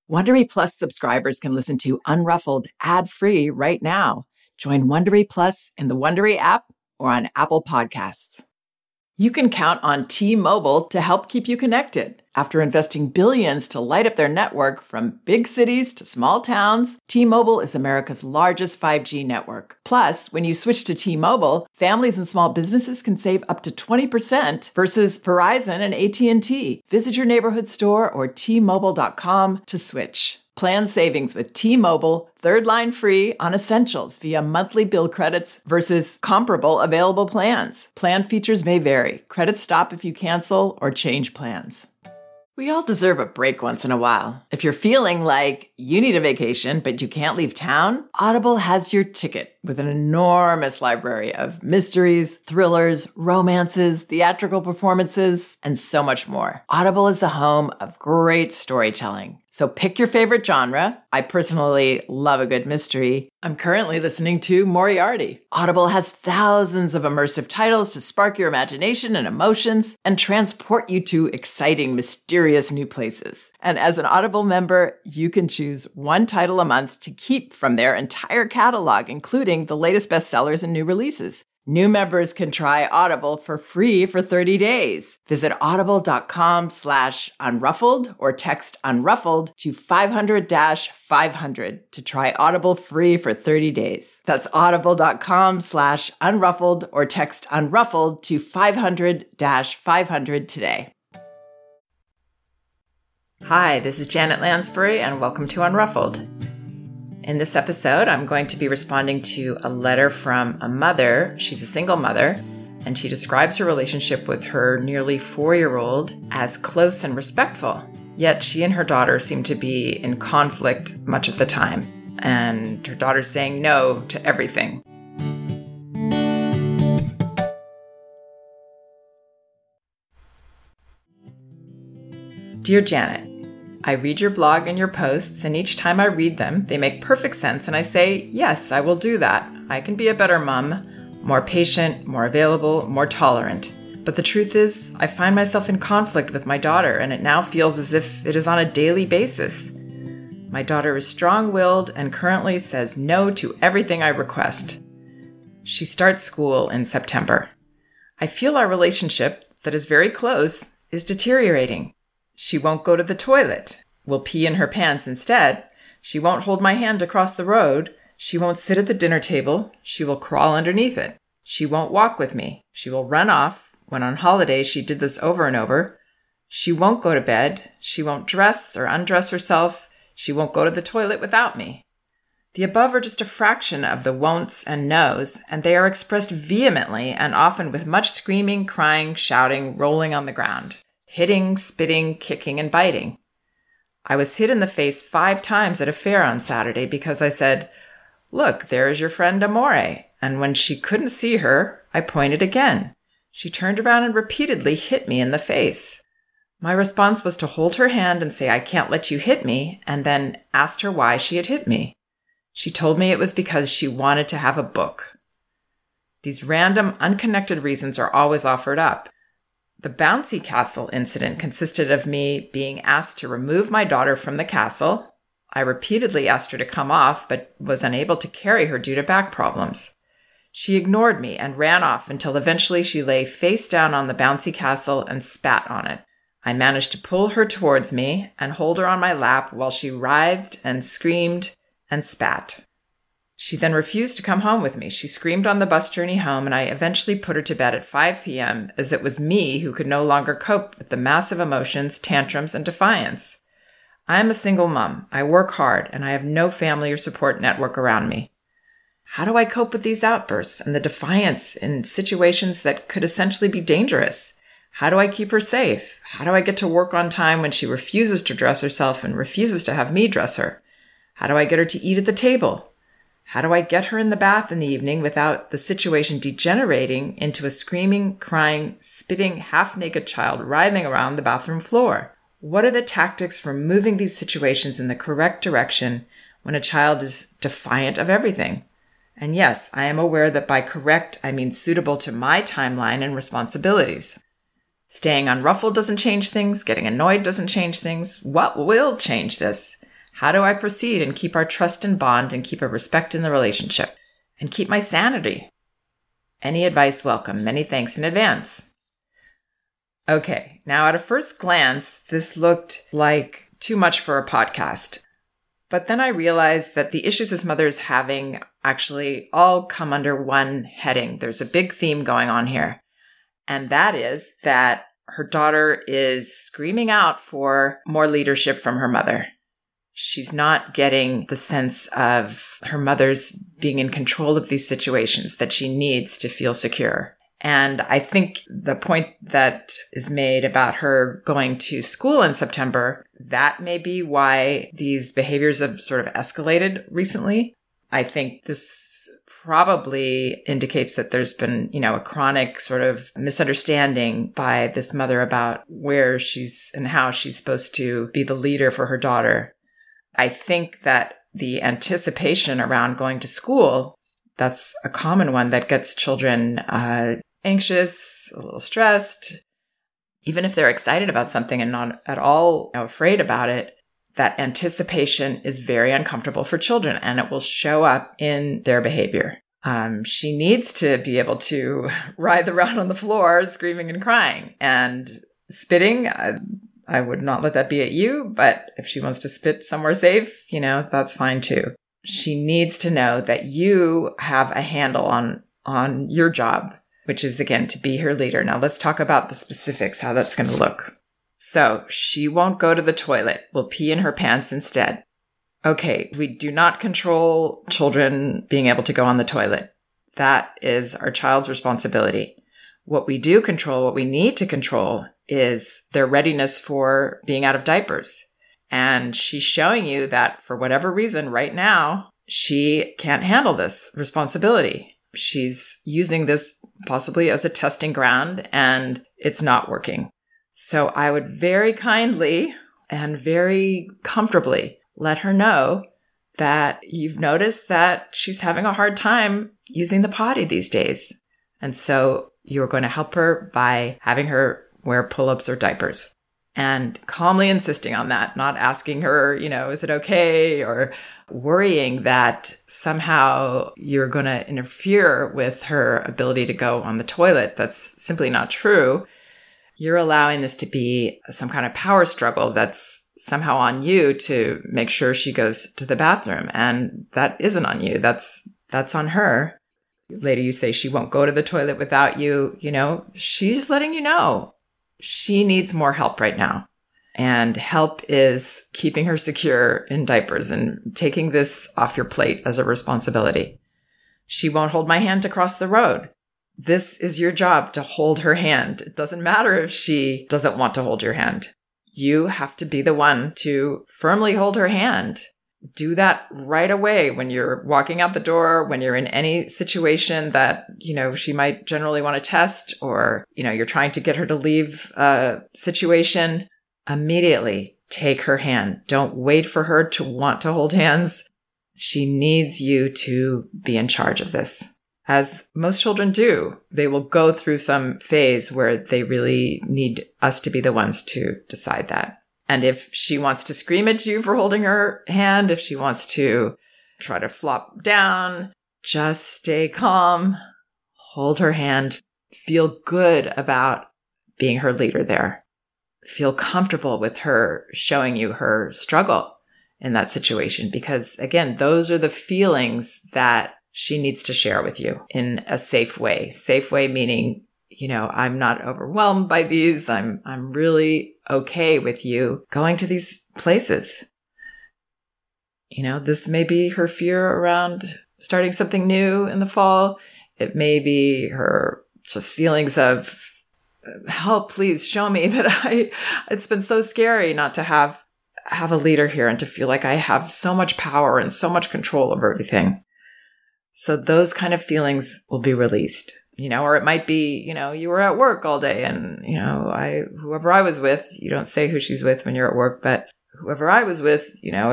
Wondery Plus subscribers can listen to Unruffled ad-free right now. Join Wondery Plus in the Wondery app or on Apple Podcasts. You can count on T-Mobile to help keep you connected. After investing billions to light up their network from big cities to small towns, T-Mobile is America's largest 5G network. Plus, when you switch to T-Mobile, families and small businesses can save up to 20% versus Verizon and AT&T. Visit your neighborhood store or T-Mobile.com to switch. Plan savings with T-Mobile, third line free on essentials via monthly bill credits versus comparable available plans. Plan features may vary. Credits stop if you cancel or change plans. We all deserve a break once in a while. If you're feeling like you need a vacation, but you can't leave town, Audible has your ticket with an enormous library of mysteries, thrillers, romances, theatrical performances, and so much more. Audible is the home of great storytelling. So pick your favorite genre. I personally love a good mystery. I'm currently listening to Moriarty. Audible has thousands of immersive titles to spark your imagination and emotions and transport you to exciting, mysterious new places. And as an Audible member, you can choose one title a month to keep from their entire catalog, including the latest bestsellers and new releases. New members can try Audible for free for 30 days. Visit audible.com/unruffled or text unruffled to 500-500 to try Audible free for 30 days. That's audible.com/unruffled or text unruffled to 500-500 today. Hi, this is Janet Lansbury and welcome to Unruffled. In this episode, I'm going to be responding to a letter from a mother. She's a single mother, and she describes her relationship with her nearly 4-year-old as close and respectful. Yet she and her daughter seem to be in conflict much of the time, and her daughter's saying no to everything. Dear Janet, I read your blog and your posts, and each time I read them, they make perfect sense, and I say, yes, I will do that. I can be a better mom, more patient, more available, more tolerant. But the truth is, I find myself in conflict with my daughter, and it now feels as if it is on a daily basis. My daughter is strong-willed and currently says no to everything I request. She starts school in September. I feel our relationship, that is very close, is deteriorating. She won't go to the toilet, will pee in her pants instead. She won't hold my hand across the road. She won't sit at the dinner table. She will crawl underneath it. She won't walk with me. She will run off. When on holiday, she did this over and over. She won't go to bed. She won't dress or undress herself. She won't go to the toilet without me. The above are just a fraction of the won'ts and no's, and they are expressed vehemently and often with much screaming, crying, shouting, rolling on the ground. Hitting, spitting, kicking, and biting. I was hit in the face 5 times at a fair on Saturday because I said, "Look, there is your friend Amore." And when she couldn't see her, I pointed again. She turned around and repeatedly hit me in the face. My response was to hold her hand and say, "I can't let you hit me," and then asked her why she had hit me. She told me it was because she wanted to have a book. These random, unconnected reasons are always offered up. The bouncy castle incident consisted of me being asked to remove my daughter from the castle. I repeatedly asked her to come off, but was unable to carry her due to back problems. She ignored me and ran off until eventually she lay face down on the bouncy castle and spat on it. I managed to pull her towards me and hold her on my lap while she writhed and screamed and spat. She then refused to come home with me. She screamed on the bus journey home, and I eventually put her to bed at 5 p.m. as it was me who could no longer cope with the massive emotions, tantrums, and defiance. I am a single mom. I work hard, and I have no family or support network around me. How do I cope with these outbursts and the defiance in situations that could essentially be dangerous? How do I keep her safe? How do I get to work on time when she refuses to dress herself and refuses to have me dress her? How do I get her to eat at the table? How do I get her in the bath in the evening without the situation degenerating into a screaming, crying, spitting, half-naked child writhing around the bathroom floor? What are the tactics for moving these situations in the correct direction when a child is defiant of everything? And yes, I am aware that by correct, I mean suitable to my timeline and responsibilities. Staying unruffled doesn't change things. Getting annoyed doesn't change things. What will change this? How do I proceed and keep our trust and bond and keep a respect in the relationship and keep my sanity? Any advice welcome. Many thanks in advance. Okay, now at a first glance, this looked like too much for a podcast. But then I realized that the issues his mother is having actually all come under one heading. There's a big theme going on here. And that is that her daughter is screaming out for more leadership from her mother. She's not getting the sense of her mother's being in control of these situations that she needs to feel secure. And I think the point that is made about her going to school in September, that may be why these behaviors have sort of escalated recently. I think this probably indicates that there's been, a chronic sort of misunderstanding by this mother about where she's and how she's supposed to be the leader for her daughter. I think that the anticipation around going to school, that's a common one that gets children anxious, a little stressed. Even if they're excited about something and not at all afraid about it, that anticipation is very uncomfortable for children and it will show up in their behavior. She needs to be able to writhe around on the floor, screaming and crying and spitting. I would not let that be at you, but if she wants to spit somewhere safe, that's fine too. She needs to know that you have a handle on your job, which is, again, to be her leader. Now let's talk about the specifics, how that's going to look. So she won't go to the toilet, will pee in her pants instead. Okay, we do not control children being able to go on the toilet. That is our child's responsibility. What we do control, what we need to control, is their readiness for being out of diapers. And she's showing you that for whatever reason right now, she can't handle this responsibility. She's using this possibly as a testing ground and it's not working. So I would very kindly and very comfortably let her know that you've noticed that she's having a hard time using the potty these days. And so you're going to help her by having her wear pull-ups or diapers and calmly insisting on that, not asking her, is it okay? Or worrying that somehow you're going to interfere with her ability to go on the toilet. That's simply not true. You're allowing this to be some kind of power struggle that's somehow on you to make sure she goes to the bathroom. And that isn't on you. That's on her. Later you say she won't go to the toilet without you. She's letting you know she needs more help right now. And help is keeping her secure in diapers and taking this off your plate as a responsibility. She won't hold my hand to cross the road. This is your job, to hold her hand. It doesn't matter if she doesn't want to hold your hand. You have to be the one to firmly hold her hand. Do that right away when you're walking out the door, when you're in any situation that, she might generally want to test, or, you're trying to get her to leave a situation. Immediately take her hand. Don't wait for her to want to hold hands. She needs you to be in charge of this. As most children do, they will go through some phase where they really need us to be the ones to decide that. And if she wants to scream at you for holding her hand, if she wants to try to flop down, just stay calm, hold her hand, feel good about being her leader there. Feel comfortable with her showing you her struggle in that situation. Because again, those are the feelings that she needs to share with you in a safe way. Safe way meaning, I'm not overwhelmed by these. I'm really okay with you going to these places. This may be her fear around starting something new in the fall. It may be her just feelings of, help, please show me that it's been so scary not to have a leader here and to feel like I have so much power and so much control over everything. So those kind of feelings will be released, or it might be, you were at work all day and, whoever I was with, you don't say who she's with when you're at work, but whoever I was with,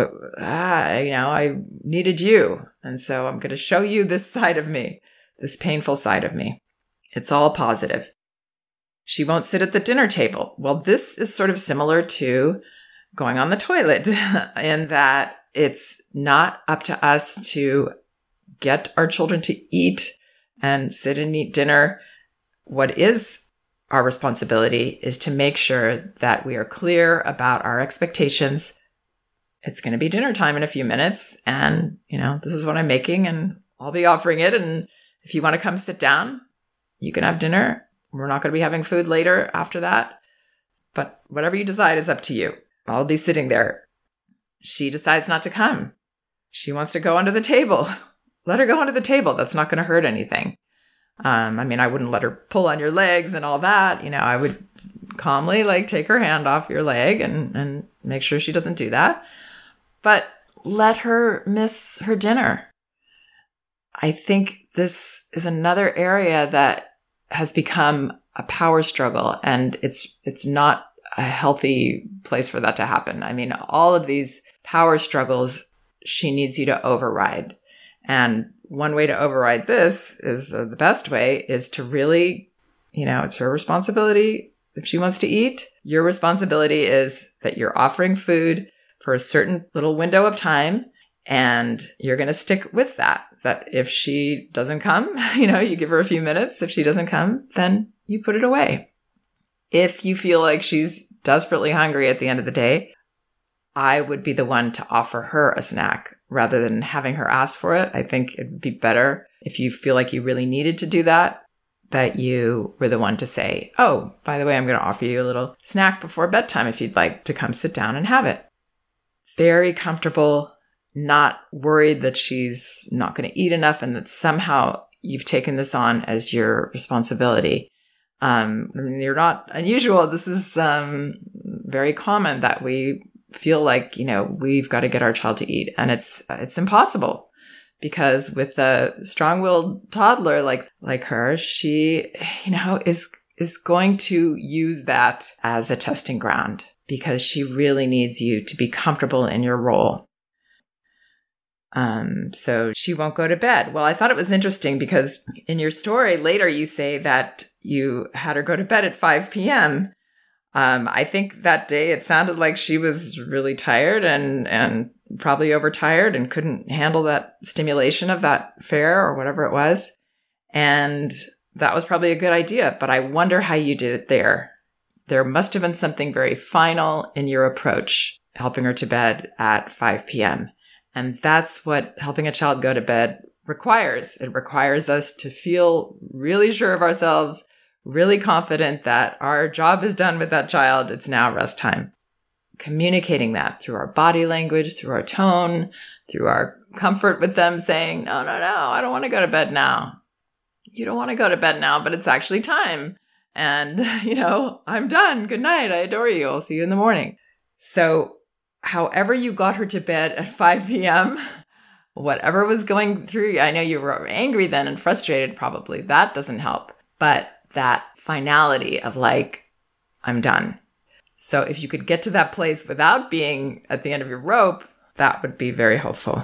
I needed you. And so I'm going to show you this side of me, this painful side of me. It's all positive. She won't sit at the dinner table. Well, this is sort of similar to going on the toilet, and that it's not up to us to get our children to eat and sit and eat dinner. What is our responsibility is to make sure that we are clear about our expectations. It's going to be dinner time in a few minutes, and, this is what I'm making, and I'll be offering it. And if you want to come sit down, you can have dinner. We're not going to be having food later after that. But whatever you decide is up to you. I'll be sitting there. She decides not to come. She wants to go under the table. Let her go under the table. That's not going to hurt anything. I wouldn't let her pull on your legs and all that. I would calmly take her hand off your leg and make sure she doesn't do that. But let her miss her dinner. I think this is another area that has become a power struggle, and it's not a healthy place for that to happen. All of these power struggles, she needs you to override. And one way to override this is the best way is to really, it's her responsibility. If she wants to eat, your responsibility is that you're offering food for a certain little window of time, and you're going to stick with that. That if she doesn't come, you give her a few minutes. If she doesn't come, then you put it away. If you feel like she's desperately hungry at the end of the day, I would be the one to offer her a snack rather than having her ask for it. I think it would be better if you feel like you really needed to do that you were the one to say, oh, by the way, I'm going to offer you a little snack before bedtime if you'd like to come sit down and have it. Very comfortable, not worried that she's not going to eat enough and that somehow you've taken this on as your responsibility. You're not unusual. This is very common that we feel like, we've got to get our child to eat. And it's impossible, because with a strong-willed toddler like her, she, is going to use that as a testing ground, because she really needs you to be comfortable in your role. So she won't go to bed. Well, I thought it was interesting because in your story later, you say that you had her go to bed at 5 p.m. I think that day it sounded like she was really tired and probably overtired and couldn't handle that stimulation of that fare or whatever it was. And that was probably a good idea, but I wonder how you did it there. There must have been something very final in your approach, helping her to bed at 5 p.m. And that's what helping a child go to bed requires. It requires us to feel really sure of ourselves, really confident that our job is done with that child. It's now rest time. Communicating that through our body language, through our tone, through our comfort with them, saying, no, I don't want to go to bed now. You don't want to go to bed now, but it's actually time. And, I'm done. Good night. I adore you. I'll see you in the morning. So however you got her to bed at 5 p.m., whatever was going through you, I know you were angry then and frustrated probably. That doesn't help. But that finality of I'm done. So if you could get to that place without being at the end of your rope, that would be very helpful.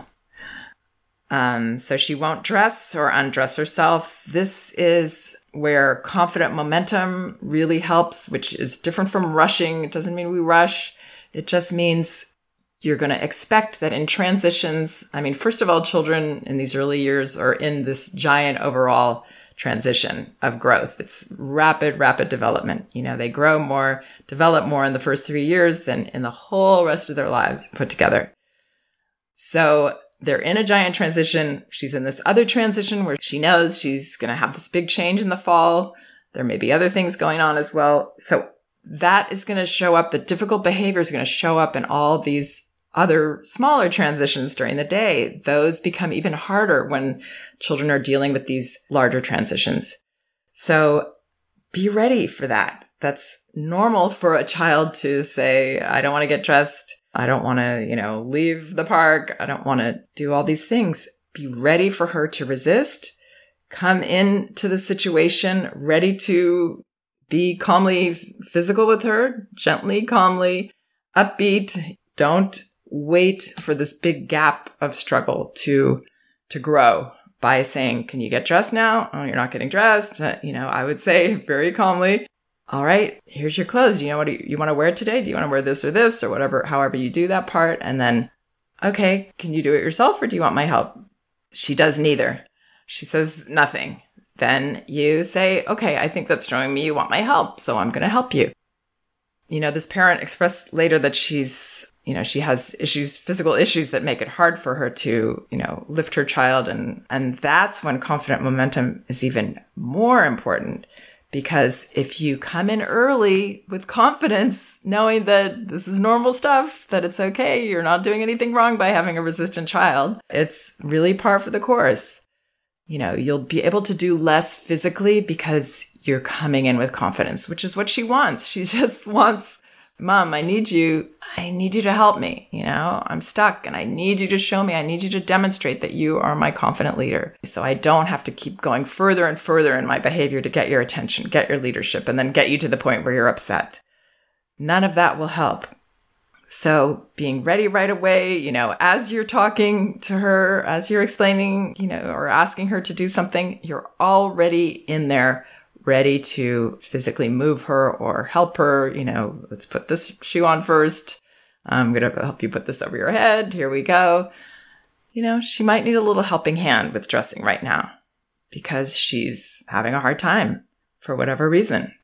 So she won't dress or undress herself. This is where confident momentum really helps, which is different from rushing. It doesn't mean we rush. It just means you're going to expect that in transitions, first of all, children in these early years are in this giant overall transition of growth. It's rapid development. They grow more, develop more in the first 3 years than in the whole rest of their lives put together. So they're in a giant transition. She's in this other transition where she knows she's going to have this big change in the fall. There may be other things going on as well. So that is going to show up. The difficult behavior is going to show up in all these other smaller transitions during the day. Those become even harder when children are dealing with these larger transitions. So be ready for that. That's normal for a child to say, I don't want to get dressed. I don't want to, leave the park. I don't want to do all these things. Be ready for her to resist. Come into the situation ready to be calmly physical with her, gently, calmly, upbeat. Don't wait for this big gap of struggle to grow by saying, can you get dressed now? Oh, you're not getting dressed. I would say very calmly, all right, here's your clothes. You know what you want to wear today? Do you want to wear this or whatever, however you do that part? And then, okay, can you do it yourself or do you want my help? She does neither. She says nothing. Then you say, okay, I think that's showing me you want my help, so I'm going to help you. This parent expressed later that she has issues, physical issues that make it hard for her to, lift her child. And that's when confident momentum is even more important. Because if you come in early with confidence, knowing that this is normal stuff, that it's okay, you're not doing anything wrong by having a resistant child, it's really par for the course. You'll be able to do less physically because you're coming in with confidence, which is what she wants. She just wants, Mom, I need you to help me. I'm stuck and I need you to show me. I need you to demonstrate that you are my confident leader. So I don't have to keep going further and further in my behavior to get your attention, get your leadership, and then get you to the point where you're upset. None of that will help. So being ready right away, as you're talking to her, as you're explaining, or asking her to do something, you're already in there, ready to physically move her or help her. Let's put this shoe on first. I'm going to help you put this over your head. Here we go. She might need a little helping hand with dressing right now because she's having a hard time for whatever reason.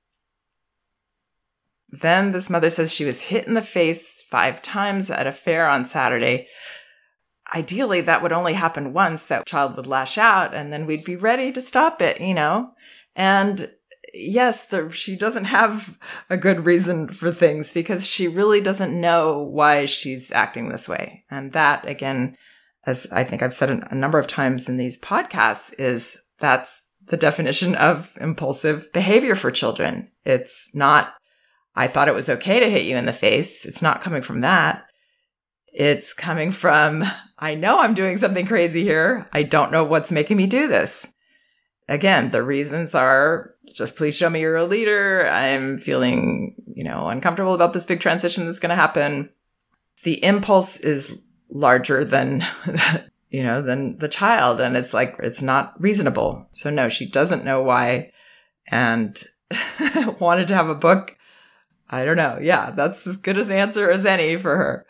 Then this mother says she was hit in the face 5 times at a fair on Saturday. Ideally, that would only happen once. That child would lash out and then we'd be ready to stop it, And yes, she doesn't have a good reason for things because she really doesn't know why she's acting this way. And that, again, as I think I've said a number of times in these podcasts, that's the definition of impulsive behavior for children. It's not, I thought it was okay to hit you in the face. It's not coming from that. It's coming from, I know I'm doing something crazy here. I don't know what's making me do this. Again, the reasons are just please show me you're a leader. I'm feeling, uncomfortable about this big transition that's going to happen. The impulse is larger than, than the child. And it's like, it's not reasonable. So no, she doesn't know why and wanted to have a book. I don't know. Yeah, that's as good an answer as any for her.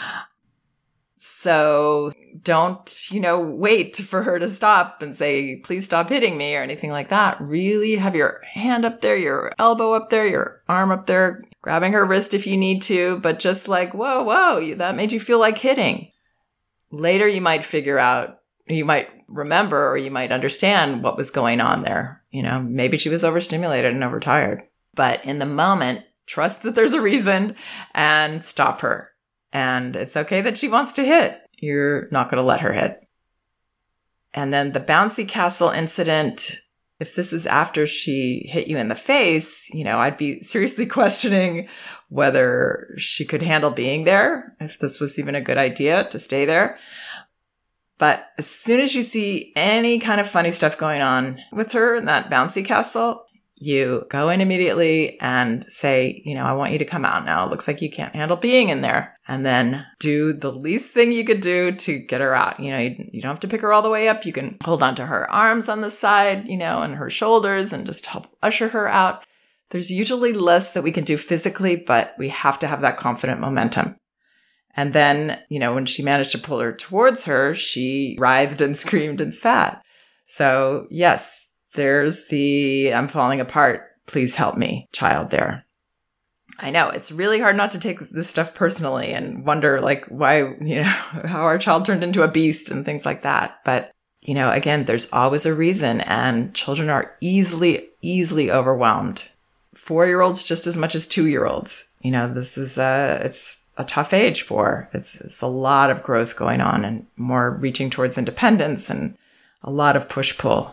So don't, wait for her to stop and say, please stop hitting me or anything like that. Really have your hand up there, your elbow up there, your arm up there, grabbing her wrist if you need to, but just like, whoa, that made you feel like hitting. Later, you might figure out, you might remember, or you might understand what was going on there. Maybe she was overstimulated and overtired. But in the moment, trust that there's a reason and stop her. And it's okay that she wants to hit. You're not going to let her hit. And then the bouncy castle incident, if this is after she hit you in the face, I'd be seriously questioning whether she could handle being there, if this was even a good idea to stay there. But as soon as you see any kind of funny stuff going on with her in that bouncy castle, you go in immediately and say, I want you to come out now. It looks like you can't handle being in there. And then do the least thing you could do to get her out. You don't have to pick her all the way up. You can hold onto her arms on the side, and her shoulders and just help usher her out. There's usually less that we can do physically, but we have to have that confident momentum. And then, when she managed to pull her towards her, she writhed and screamed and spat. So yes, there's the I'm falling apart, please help me child there. I know it's really hard not to take this stuff personally and wonder why, how our child turned into a beast and things like that. But, again, there's always a reason and children are easily overwhelmed. 4-year-olds just as much as 2-year-olds. This is it's a tough age for. It's a lot of growth going on and more reaching towards independence and a lot of push-pull.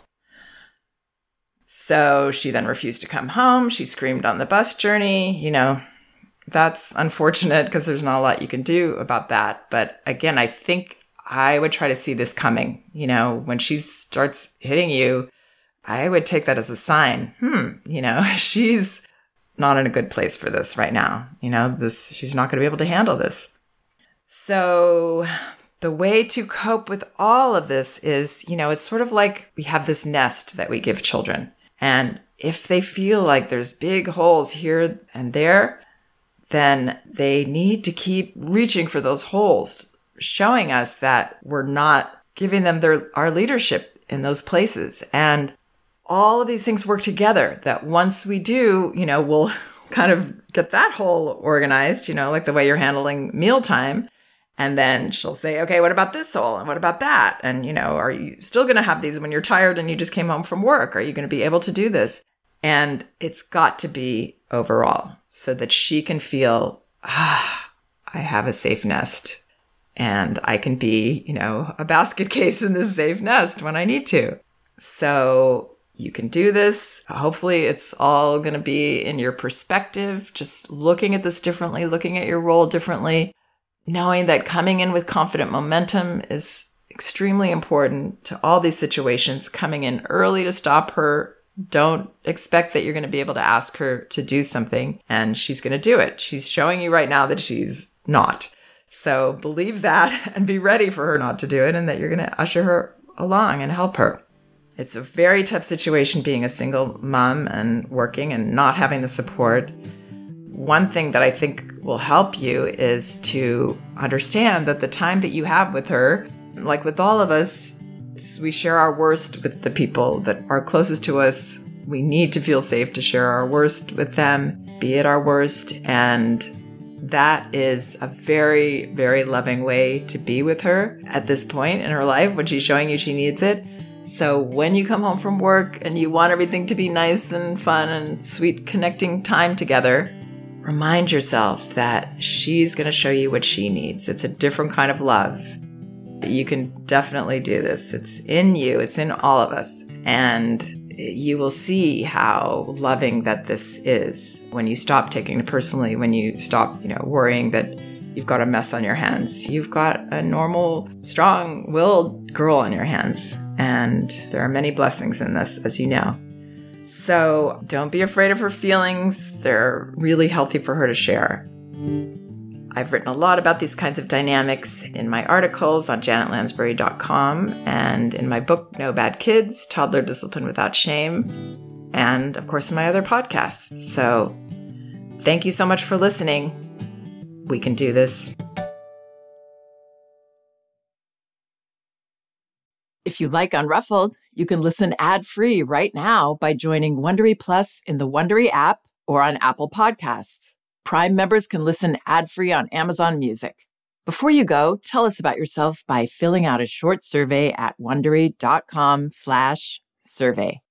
So she then refused to come home. She screamed on the bus journey. That's unfortunate because there's not a lot you can do about that. But again, I think I would try to see this coming. When she starts hitting you, I would take that as a sign. She's not in a good place for this right now. She's not going to be able to handle this. So the way to cope with all of this is, it's sort of like we have this nest that we give children. And if they feel like there's big holes here and there, then they need to keep reaching for those holes, showing us that we're not giving them our leadership in those places. And all of these things work together, that once we do, we'll kind of get that hole organized, like the way you're handling mealtime. And then she'll say, okay, what about this hole? And what about that? And, are you still going to have these when you're tired and you just came home from work? Are you going to be able to do this? And it's got to be overall so that she can feel, I have a safe nest and I can be, a basket case in this safe nest when I need to. So you can do this. Hopefully it's all going to be in your perspective, just looking at this differently, looking at your role differently, knowing that coming in with confident momentum is extremely important to all these situations, coming in early to stop her. Don't expect that you're going to be able to ask her to do something and she's going to do it. She's showing you right now that she's not. So believe that and be ready for her not to do it and that you're going to usher her along and help her. It's a very tough situation being a single mom and working and not having the support. One thing that I think will help you is to understand that the time that you have with her, like with all of us, we share our worst with the people that are closest to us. We need to feel safe to share our worst with them, be it our worst. And that is a very, very loving way to be with her at this point in her life when she's showing you she needs it. So when you come home from work and you want everything to be nice and fun and sweet connecting time together, remind yourself that she's going to show you what she needs. It's a different kind of love. You can definitely do this. It's in you. It's in all of us. And you will see how loving that this is when you stop taking it personally, when you stop, worrying that you've got a mess on your hands. You've got a normal, strong-willed girl on your hands. And there are many blessings in this, as you know. So don't be afraid of her feelings. They're really healthy for her to share. I've written a lot about these kinds of dynamics in my articles on janetlansbury.com and in my book, No Bad Kids, Toddler Discipline Without Shame, and of course in my other podcasts. So thank you so much for listening. We can do this. If you like Unruffled, you can listen ad-free right now by joining Wondery Plus in the Wondery app or on Apple Podcasts. Prime members can listen ad-free on Amazon Music. Before you go, tell us about yourself by filling out a short survey at Wondery.com/survey.